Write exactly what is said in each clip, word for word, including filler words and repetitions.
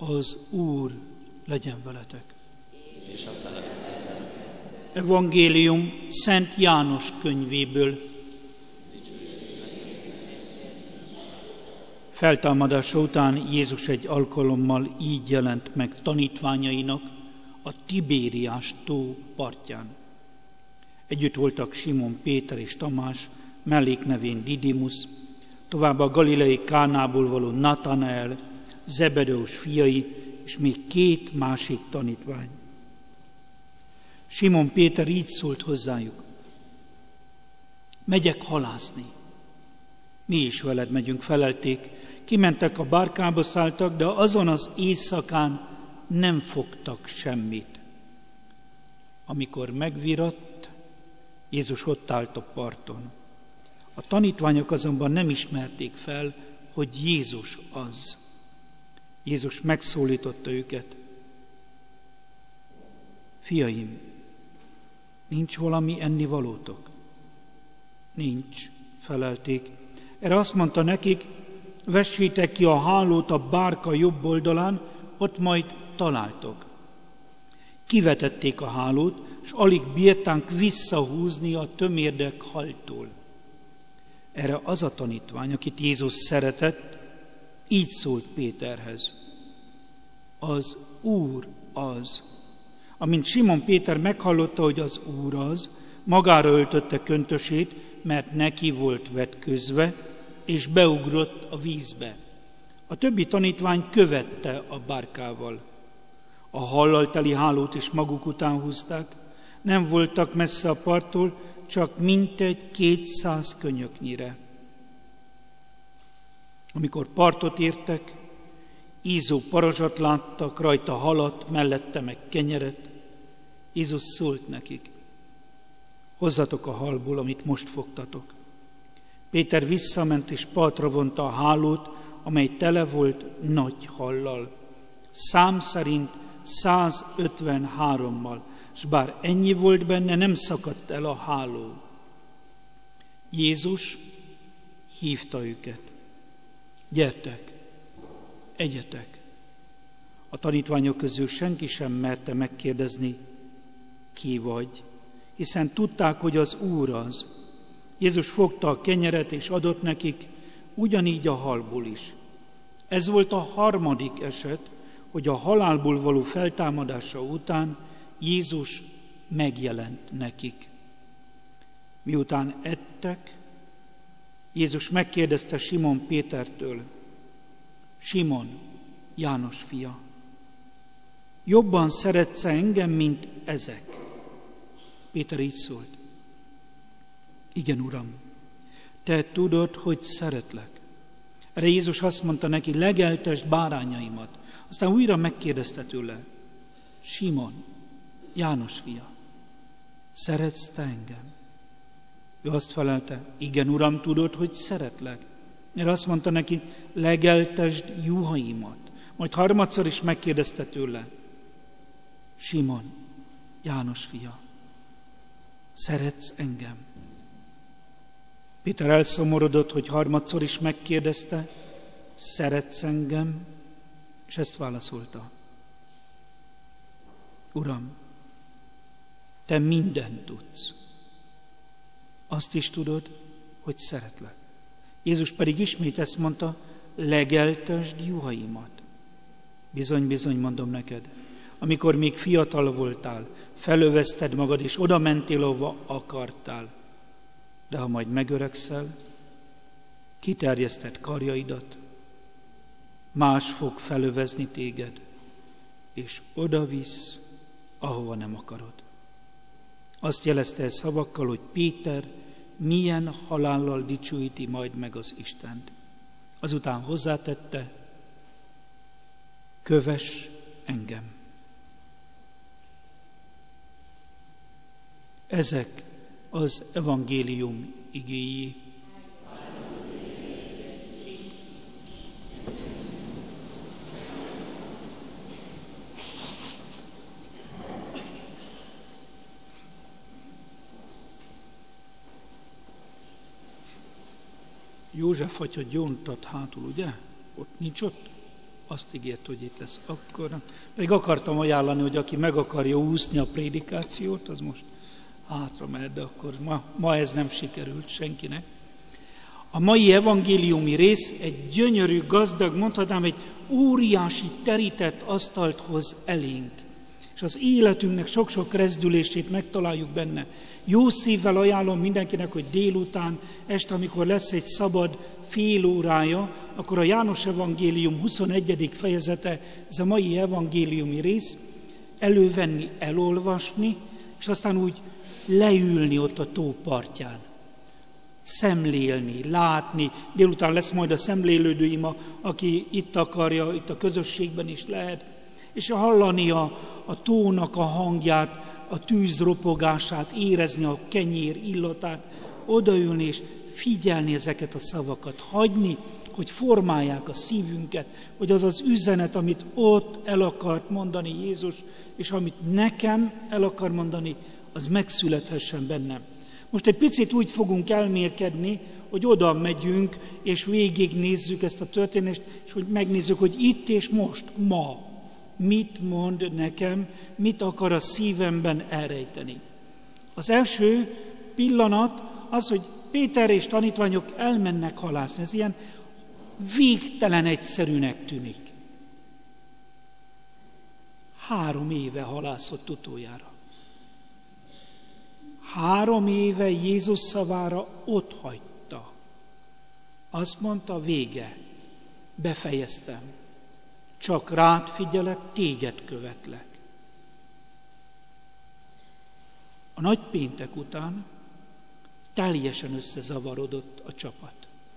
Az Úr legyen veletek. Evangélium Szent János könyvéből. Feltámadása után Jézus egy alkalommal így jelent meg tanítványainak a Tibériás tó partján. Együtt voltak Simon Péter és Tamás, melléknevén Didimus, továbbá a galileai Kánából való Natanael, Zebedeus fiai, és még két másik tanítvány. Simon Péter így szólt hozzájuk: megyek halászni. Mi is veled megyünk, felelték. Kimentek a bárkába, szálltak, de azon az éjszakán nem fogtak semmit. Amikor megviratt, Jézus ott állt a parton. A tanítványok azonban nem ismerték fel, hogy Jézus az. Jézus megszólította őket: fiaim, nincs valami ennivalótok? Nincs, felelték. Erre azt mondta nekik: vessétek ki a hálót a bárka jobb oldalán, ott majd találtok. Kivetették a hálót, és alig bírtánk visszahúzni a tömérdek haltól. Erre az a tanítvány, akit Jézus szeretett, így szólt Péterhez: az Úr az. Amint Simon Péter meghallotta, hogy az Úr az, magára öltötte köntösét, mert neki volt vetközve, és beugrott a vízbe. A többi tanítvány követte a bárkával. A hallal teli hálót is maguk után húzták, nem voltak messze a parttól, csak mintegy kétszáz könyöknyire. Amikor partot értek, ízó parazsat láttak, rajta halat, mellette meg kenyeret. Jézus szólt nekik: hozzatok a halból, amit most fogtatok. Péter visszament és partra vonta a hálót, amely tele volt nagy hallal. Szám szerint százötvenhárommal, s bár ennyi volt benne, nem szakadt el a háló. Jézus hívta őket: gyertek, egyetek. A tanítványok közül senki sem merte megkérdezni: ki vagy? Hiszen tudták, hogy az Úr az. Jézus fogta a kenyeret és adott nekik, ugyanígy a halból is. Ez volt a harmadik eset, hogy a halálból való feltámadása után Jézus megjelent nekik. Miután ettek, Jézus megkérdezte Simon Pétertől: Simon, János fia, jobban szeretsz engem, mint ezek? Péter így szólt: igen, Uram, te tudod, hogy szeretlek. Erre Jézus azt mondta neki: legeltesd bárányaimat. Aztán újra megkérdezte tőle: Simon, János fia, szeretsz te engem? Ő azt felelte: igen, Uram, tudod, hogy szeretlek. Erre azt mondta neki: legeltesd juhaimat. Majd harmadszor is megkérdezte tőle: Simon, János fia, szeretsz engem? Péter elszomorodott, hogy harmadszor is megkérdezte: szeretsz engem? És ezt válaszolta: Uram, te mindent tudsz. Azt is tudod, hogy szeretlek. Jézus pedig ismét ezt mondta: legeltesd juhaimat. Bizony, bizony, mondom neked, amikor még fiatal voltál, felövezted magad, és oda mentél, ahova akartál. De ha majd megöregszel, kiterjeszted karjaidat, más fog felövezni téged, és oda visz, ahova nem akarod. Azt jelezte el szavakkal, hogy Péter milyen halállal dicsőíti majd meg az Istent. Azután hozzátette: kövess engem. Ezek az evangélium igéi. József atya gyóntat hátul, ugye? Ott nincs ott? azt ígért, hogy itt lesz akkor. Pedig akartam ajánlani, hogy aki meg akarja úszni a prédikációt, az most hátra mehet, de akkor ma, ma ez nem sikerült senkinek. A mai evangéliumi rész egy gyönyörű, gazdag, mondhatnám, egy óriási terített asztalt hoz elénk. És az életünknek sok-sok rezdülését megtaláljuk benne. Jó szívvel ajánlom mindenkinek, hogy délután, este, amikor lesz egy szabad fél órája, akkor a János evangélium huszonegyedik fejezete, ez a mai evangéliumi rész, elővenni, elolvasni, és aztán úgy leülni ott a tó partján. Szemlélni, látni. Délután lesz majd a szemlélődő ima, aki itt akarja, itt a közösségben is lehet, és hallani a, a tónak a hangját, a tűz ropogását, érezni a kenyér illatát, odaülni és figyelni ezeket a szavakat, hagyni, hogy formálják a szívünket, hogy az az üzenet, amit ott el akart mondani Jézus, és amit nekem el akar mondani, az megszülethessen bennem. Most egy picit úgy fogunk elmélkedni, hogy oda megyünk, és végignézzük ezt a történést, és hogy megnézzük, hogy itt és most, ma, mit mond nekem, mit akar a szívemben elrejteni. Az első pillanat az, hogy Péter és tanítványok elmennek halászni. Ez ilyen végtelen egyszerűnek tűnik. Három éve halászott utoljára. Három éve Jézus szavára ott hagyta. Azt mondta, vége, befejeztem. Csak rád figyelek, téged követlek. A nagy péntek után teljesen összezavarodott a csapat.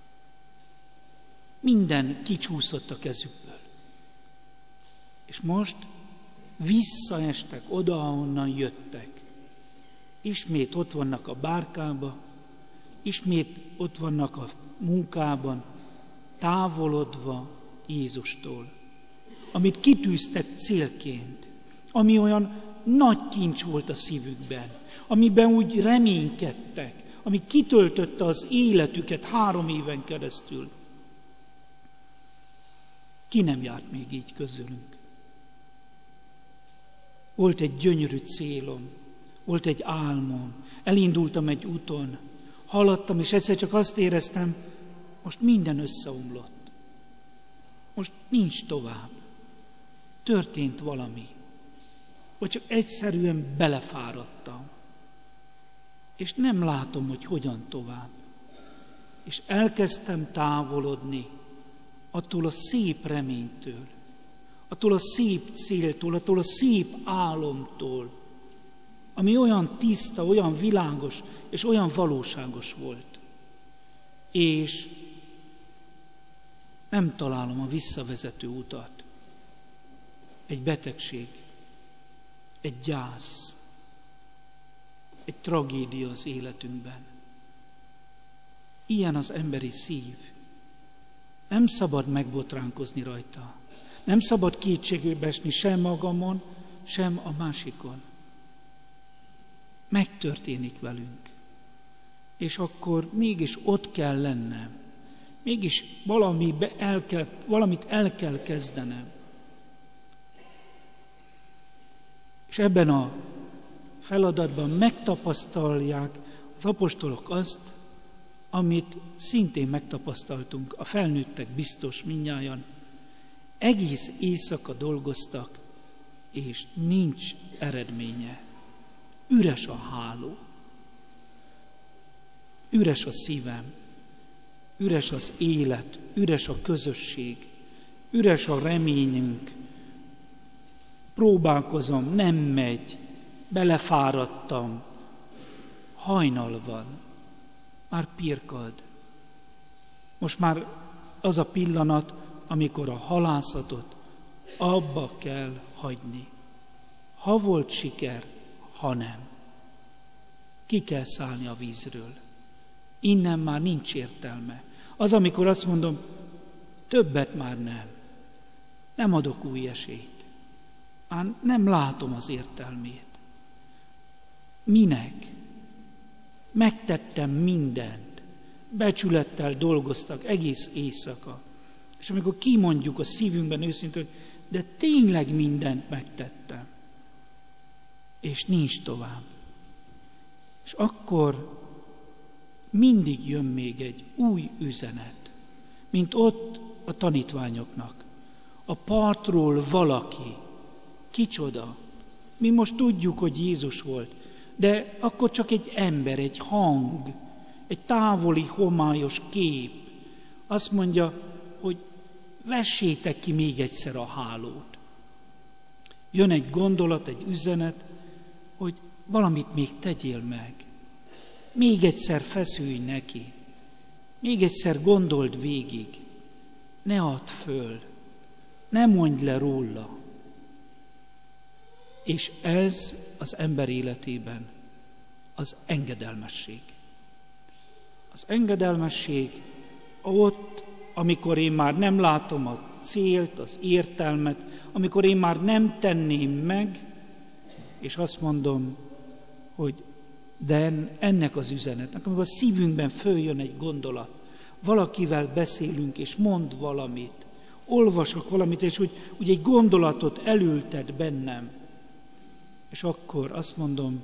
Minden kicsúszott a kezükből. És most visszaestek oda, ahonnan jöttek. Ismét ott vannak a bárkába, ismét ott vannak a munkában, távolodva Jézustól. Amit kitűztek célként, ami olyan nagy kincs volt a szívükben, amiben úgy reménykedtek, ami kitöltötte az életüket három éven keresztül. Ki nem járt még így közülünk? Volt egy gyönyörű célom, volt egy álmom, elindultam egy úton, haladtam, és egyszer csak azt éreztem, most minden összeomlott. Most nincs tovább. Történt valami. Vagy csak egyszerűen belefáradtam. És nem látom, hogy hogyan tovább. És elkezdtem távolodni attól a szép reménytől, attól a szép céltól, attól a szép álomtól, ami olyan tiszta, olyan világos, és olyan valóságos volt. És nem találom a visszavezető utat. Egy betegség, egy gyász, egy tragédia az életünkben. Ilyen az emberi szív. Nem szabad megbotránkozni rajta. Nem szabad kétségbe esni sem magamon, sem a másikon. Megtörténik velünk. És akkor mégis ott kell lennem. Mégis valami el kell, valamit el kell kezdenem. És ebben a feladatban megtapasztalják az apostolok azt, amit szintén megtapasztaltunk, a felnőttek biztos mindnyájan. Egész éjszaka dolgoztak, és nincs eredménye. Üres a háló. Üres a szívem. Üres az élet. Üres a közösség. Üres a reményünk. Próbálkozom, nem megy. Belefáradtam. Hajnal van. Már pirkad. Most már az a pillanat, amikor a halászatot abba kell hagyni. Ha volt siker, ha nem. Ki kell szállni a vízről. Innen már nincs értelme. Az, amikor azt mondom, többet már nem. Nem adok új esélyt. Már nem látom az értelmét. Minek? Megtettem mindent. Becsülettel dolgoztak egész éjszaka. És amikor kimondjuk a szívünkben őszintén, hogy de tényleg mindent megtettem, és nincs tovább. És akkor mindig jön még egy új üzenet, mint ott a tanítványoknak. A partról valaki, kicsoda. Mi most tudjuk, hogy Jézus volt, de akkor csak egy ember, egy hang, egy távoli, homályos kép. Azt mondja, hogy vessétek ki még egyszer a hálót. Jön egy gondolat, egy üzenet, hogy valamit még tegyél meg. Még egyszer feszülj neki. Még egyszer gondold végig. Ne add föl. Ne mondj le róla. És ez az ember életében az engedelmesség. Az engedelmesség ott, amikor én már nem látom a célt, az értelmet, amikor én már nem tenném meg, és azt mondom, hogy de ennek az üzenetnek, amikor a szívünkben följön egy gondolat, valakivel beszélünk, és mond valamit, olvasok valamit, és úgy, úgy egy gondolatot elültet bennem, és akkor azt mondom,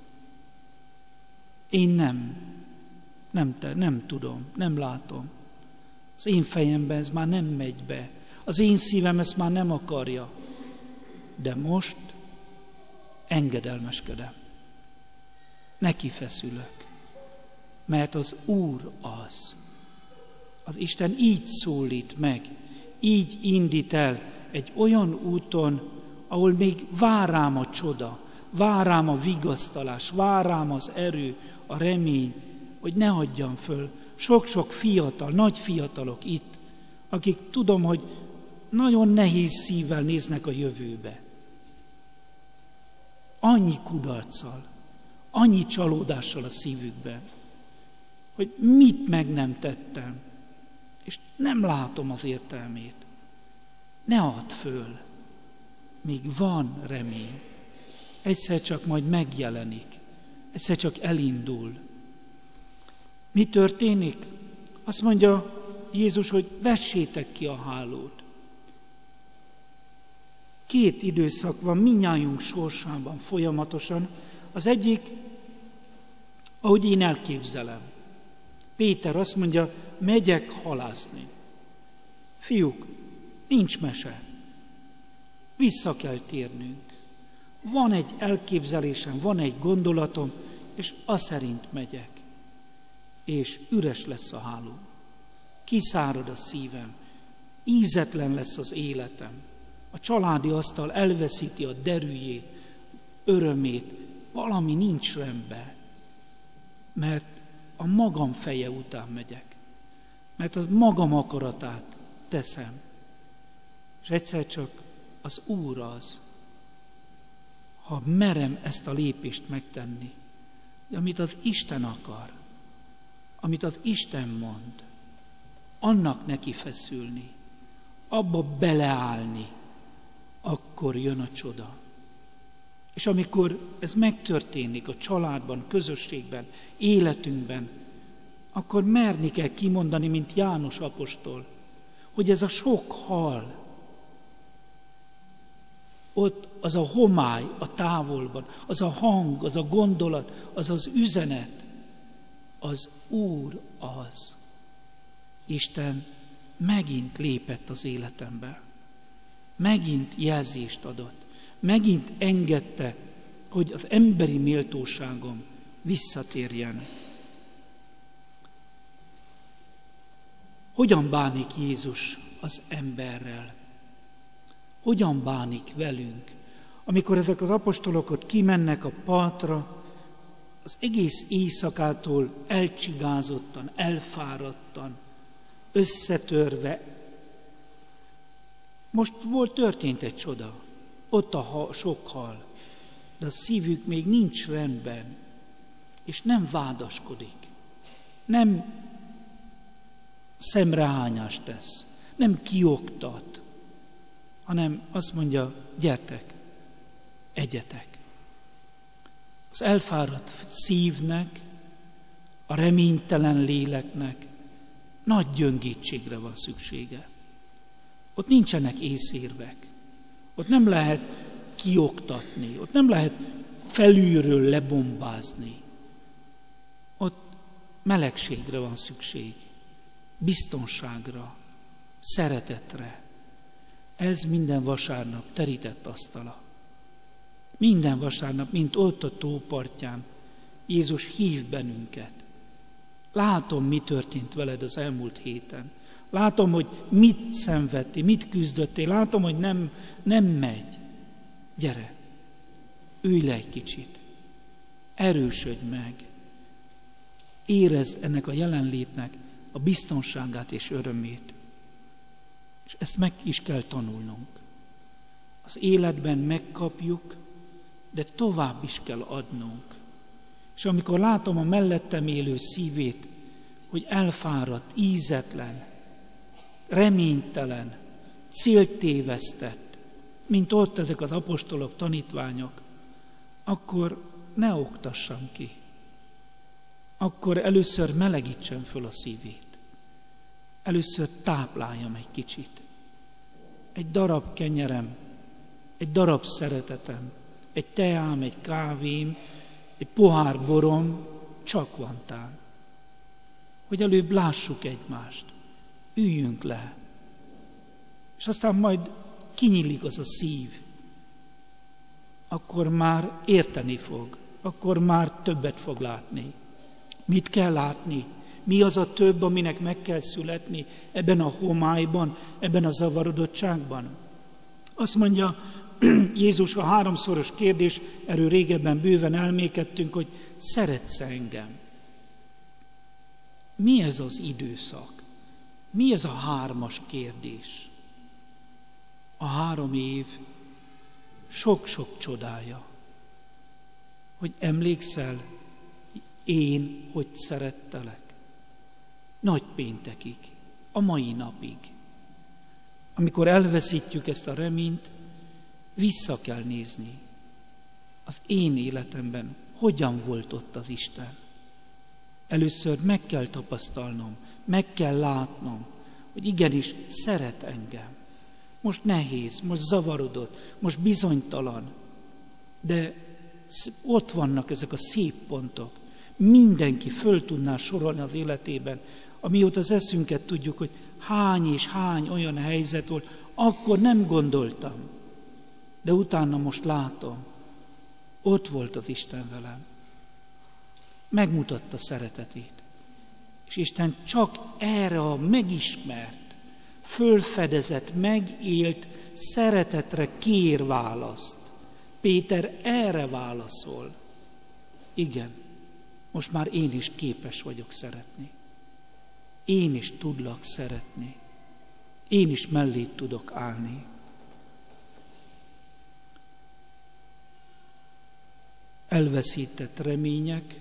én nem, nem, te, nem tudom, nem látom. Az én fejemben ez már nem megy be. Az én szívem ezt már nem akarja. De most engedelmeskedem. Neki feszülök. Mert az Úr az. Az Isten így szólít meg, így indít el egy olyan úton, ahol még vár rám a csoda, vár rám a vigasztalás, vár rám az erő, a remény, hogy ne hagyjam föl. Sok-sok fiatal, nagy fiatalok itt, akik tudom, hogy nagyon nehéz szívvel néznek a jövőbe. Annyi kudarccal, annyi csalódással a szívükben, hogy mit meg nem tettem, és nem látom az értelmét. Ne add föl, még van remény. Egyszer csak majd megjelenik, egyszer csak elindul. Mi történik? Azt mondja Jézus, hogy vessétek ki a hálót. Két időszak van mindnyájunk sorsában folyamatosan. Az egyik, ahogy én elképzelem. Péter azt mondja, megyek halászni. Fiúk, nincs mese. Vissza kell térnünk. Van egy elképzelésem, van egy gondolatom, és azt szerint megyek. És üres lesz a háló. Kiszárad a szívem. Ízetlen lesz az életem. A családi asztal elveszíti a derűjét, örömét. Valami nincs rendben. Mert a magam feje után megyek. Mert a magam akaratát teszem. És egyszer csak az Úr az, ha merem ezt a lépést megtenni, de amit az Isten akar, amit az Isten mond, annak neki feszülni, abba beleállni, akkor jön a csoda. És amikor ez megtörténik a családban, közösségben, életünkben, akkor merni kell kimondani, mint János apostol, hogy ez a sok hal, ott az a homály a távolban, az a hang, az a gondolat, az az üzenet, az Úr az. Isten megint lépett az életembe. Megint jelzést adott. Megint engedte, hogy az emberi méltóságom visszatérjen. Hogyan bánik Jézus az emberrel? Hogyan bánik velünk? Amikor ezek az apostolok ott kimennek a partra, az egész éjszakától elcsigázottan, elfáradtan, összetörve. Most volt, történt egy csoda. Ott a ha, sok hal, de a szívük még nincs rendben, és nem vádaskodik. Nem szemrehányást tesz, nem kioktat, hanem azt mondja, gyertek, egyetek. Az elfáradt szívnek, a reménytelen léleknek nagy gyöngétségre van szüksége. Ott nincsenek észérvek. Ott nem lehet kioktatni, ott nem lehet felülről lebombázni. Ott melegségre van szükség, biztonságra, szeretetre. Ez minden vasárnap terített asztala. Minden vasárnap, mint ott a tópartján, Jézus hív bennünket. Látom, mi történt veled az elmúlt héten. Látom, hogy mit szenvedtél, mit küzdöttél. Látom, hogy nem, nem megy. Gyere, ülj le egy kicsit. Erősödj meg. Érezd ennek a jelenlétnek a biztonságát és örömét. És ezt meg is kell tanulnunk. Az életben megkapjuk, de tovább is kell adnunk. És amikor látom a mellettem élő szívét, hogy elfáradt, ízetlen, reménytelen, célt tévesztett, mint ott ezek az apostolok, tanítványok, akkor ne oktassam ki. Akkor először melegítsem föl a szívét. Először tápláljam egy kicsit. Egy darab kenyerem, egy darab szeretetem, egy teám, egy kávém, egy pohár borom csak van tán. Hogy előbb lássuk egymást, üljünk le, és aztán majd kinyílik az a szív, akkor már érteni fog, akkor már többet fog látni. Mit kell látni? Mi az a több, aminek meg kell születni ebben a homályban, ebben a zavarodottságban? Azt mondja Jézus, a háromszoros kérdés, erről régebben bőven elmékedtünk, hogy szeretsz engem? Mi ez az időszak? Mi ez a hármas kérdés? A három év sok-sok csodája. Hogy emlékszel, én hogy szerettelek? Nagy péntekig, a mai napig. Amikor elveszítjük ezt a reményt, vissza kell nézni. Az én életemben hogyan volt ott az Isten? Először meg kell tapasztalnom, meg kell látnom, hogy igenis szeret engem. Most nehéz, most zavarodott, most bizonytalan, de ott vannak ezek a szép pontok. Mindenki föl tudná sorolni az életében, amióta az eszünket tudjuk, hogy hány és hány olyan helyzet volt, akkor nem gondoltam, de utána most látom, ott volt az Isten velem. Megmutatta szeretetét. És Isten csak erre a megismert, fölfedezett, megélt szeretetre kér választ. Péter erre válaszol. Igen, most már én is képes vagyok szeretni. Én is tudlak szeretni. Én is mellé tudok állni. Elveszített remények,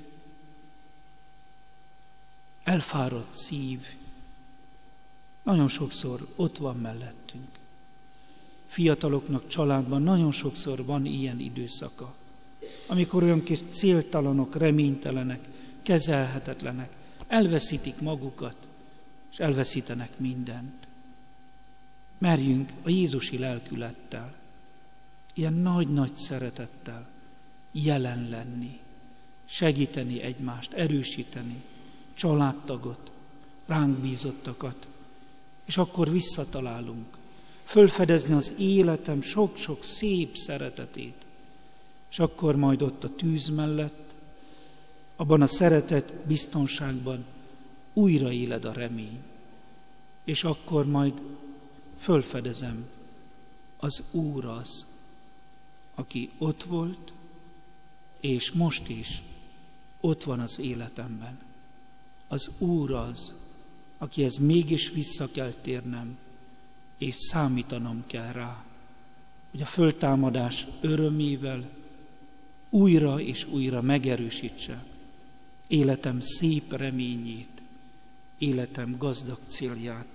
elfáradt szív, nagyon sokszor ott van mellettünk. Fiataloknak családban nagyon sokszor van ilyen időszaka, amikor olyan kis céltalanok, reménytelenek, kezelhetetlenek, elveszítik magukat, és elveszítenek mindent. Merjünk a Jézusi lelkülettel, ilyen nagy-nagy szeretettel jelen lenni, segíteni egymást, erősíteni, családtagot, ránk bízottakat, és akkor visszatalálunk, fölfedezni az életem sok-sok szép szeretetét, és akkor majd ott a tűz mellett, abban a szeretet biztonságban újra éled a remény, és akkor majd fölfedezem, az Úr az, aki ott volt, és most is ott van az életemben. Az Úr az, akihez mégis vissza kell térnem, és számítanom kell rá, hogy a föltámadás örömével újra és újra megerősítse életem szép reményét, életem gazdag célját.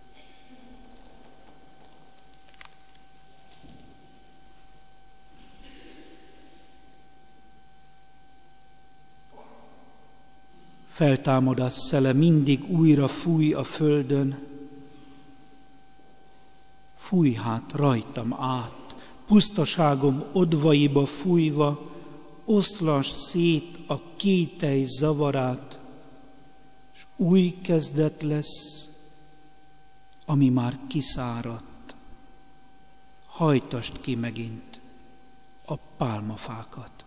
Feltámadás szele mindig újra fúj a földön, fújj hát rajtam át, pusztaságom odvaiba fújva, oszlasd szét a kételj zavarát, s új kezdet lesz, ami már kiszáradt. Hajtasd ki megint a pálmafákat.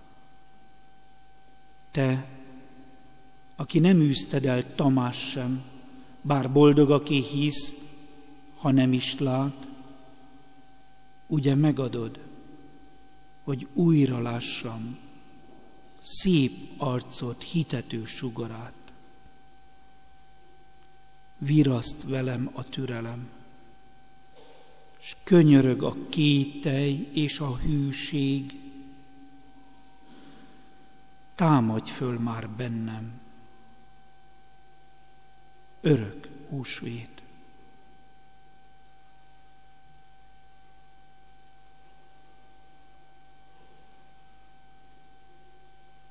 Te, aki nem űzted el Tamás sem, bár boldog, aki hisz, ha nem is lát, ugye megadod, hogy újra lássam szép arcot, hitető sugarát. Viraszt velem a türelem, s könyörög a kételj és a hűség, támadj föl már bennem, örök húsvét.